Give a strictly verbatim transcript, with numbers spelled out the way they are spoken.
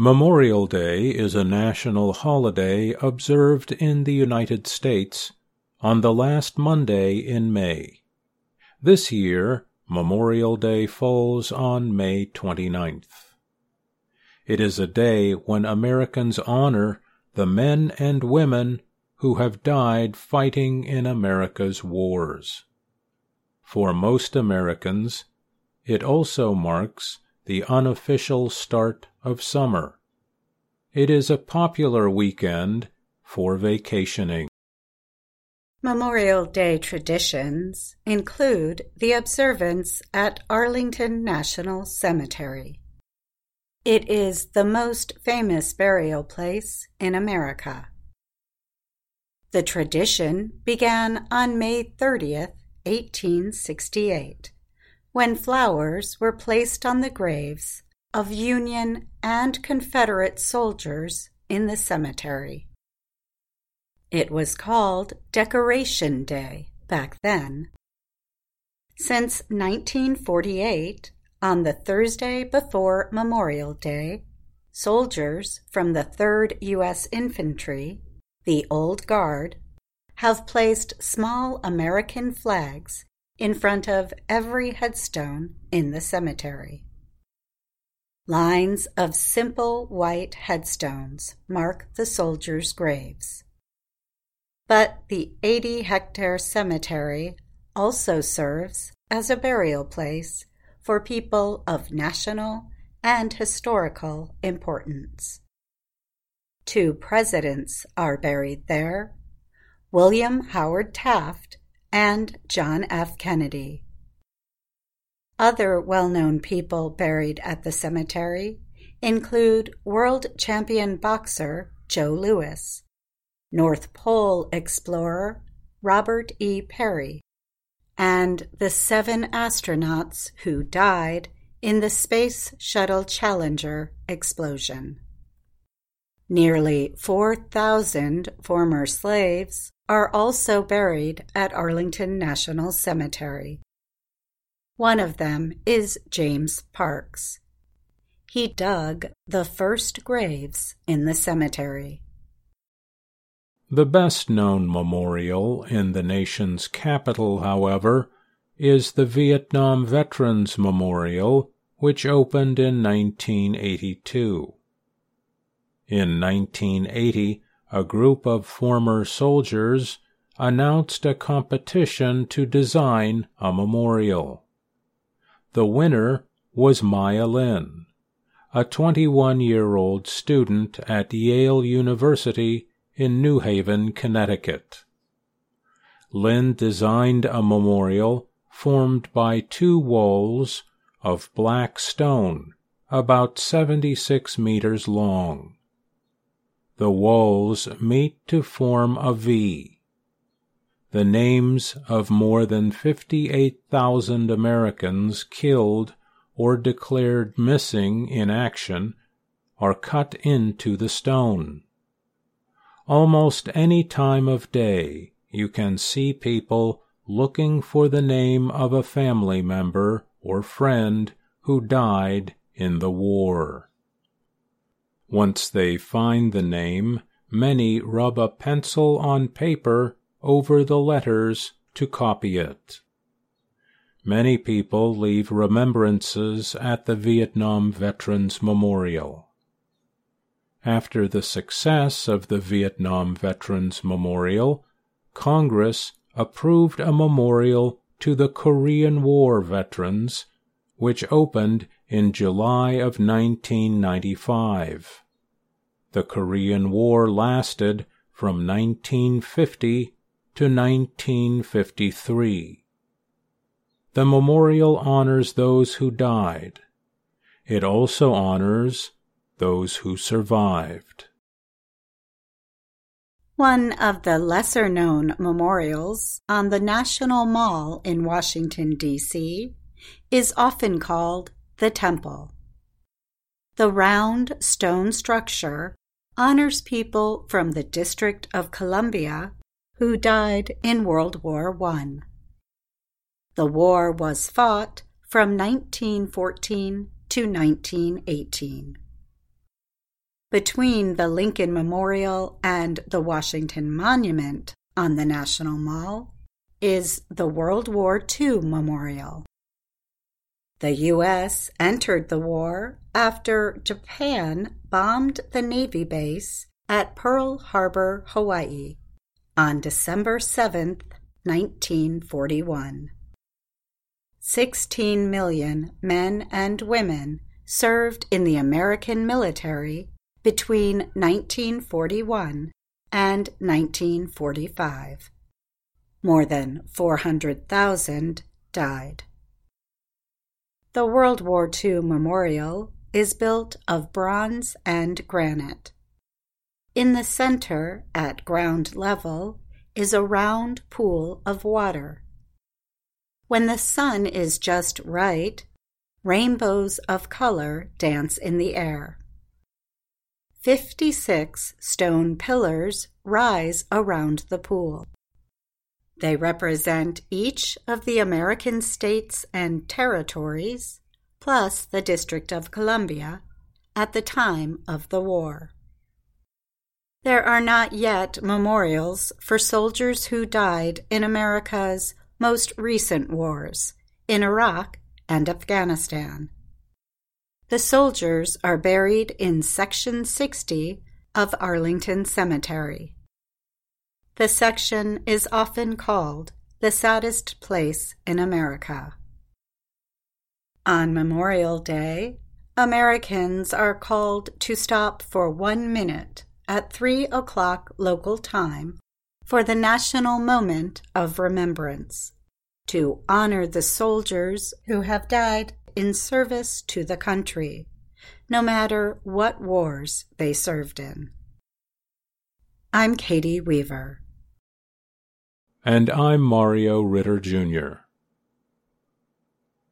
Memorial Day is a national holiday observed in the United States on the last Monday in May. This year, Memorial Day falls on May twenty-ninth. It is a day when Americans honor the men and women who have died fighting in America's wars. For most Americans, it also marks the unofficial start of summer. It is a popular weekend for vacationing. Memorial Day traditions include the observance at Arlington National Cemetery. It is the most famous burial place in America. The tradition began on May thirtieth, eighteen sixty-eight, when flowers were placed on the graves of Union and Confederate soldiers in the cemetery. It was called Decoration Day back then. Since nineteen forty-eight, on the Thursday before Memorial Day, soldiers from the third U S Infantry, the Old Guard, have placed small American flags in front of every headstone in the cemetery. Lines of simple white headstones mark the soldiers' graves. But the eighty-hectare cemetery also serves as a burial place for people of national and historical importance. Two presidents are buried there, William Howard Taft and John F. Kennedy. Other well-known people buried at the cemetery include world champion boxer Joe Louis, North Pole explorer Robert E. Peary, and the seven astronauts who died in the Space Shuttle Challenger explosion. Nearly four thousand former slaves are also buried at Arlington National Cemetery. One of them is James Parks. He dug the first graves in the cemetery. The best-known memorial in the nation's capital, however, is the Vietnam Veterans Memorial, which opened in nineteen eighty-two. In nineteen eighty, a group of former soldiers announced a competition to design a memorial. The winner was Maya Lin, a twenty-one-year-old student at Yale University in New Haven, Connecticut. Lin designed a memorial formed by two walls of black stone about seventy-six meters long. The walls meet to form a V. The names of more than fifty-eight thousand Americans killed or declared missing in action are cut into the stone. Almost any time of day you can see people looking for the name of a family member or friend who died in the war. Once they find the name, many rub a pencil on paper over the letters to copy it. Many people leave remembrances at the Vietnam Veterans Memorial. After the success of the Vietnam Veterans Memorial, Congress approved a memorial to the Korean War veterans, which opened in July of nineteen ninety-five. The Korean War lasted from nineteen fifty to nineteen fifty-three. The memorial honors those who died. It also honors those who survived. One of the lesser-known memorials on the National Mall in Washington, D C is often called the Temple. The round stone structure honors people from the District of Columbia who died in World War One. The war was fought from nineteen fourteen to nineteen eighteen. Between the Lincoln Memorial and the Washington Monument on the National Mall is the World War Two Memorial. The U S entered the war after Japan bombed the Navy base at Pearl Harbor, Hawaii, on December seventh, nineteen forty-one. Sixteen million men and women served in the American military between nineteen forty-one and nineteen forty-five. More than four hundred thousand died. The World War Two Memorial is built of bronze and granite. In the center, at ground level, is a round pool of water. When the sun is just right, rainbows of color dance in the air. Fifty-six stone pillars rise around the pool. They represent each of the American states and territories, plus the District of Columbia, at the time of the war. There are not yet memorials for soldiers who died in America's most recent wars, in Iraq and Afghanistan. The soldiers are buried in Section sixty of Arlington Cemetery. The section is often called the saddest place in America. On Memorial Day, Americans are called to stop for one minute at three o'clock local time for the national moment of remembrance, to honor the soldiers who have died in service to the country, no matter what wars they served in. I'm Katie Weaver. And I'm Mario Ritter, Junior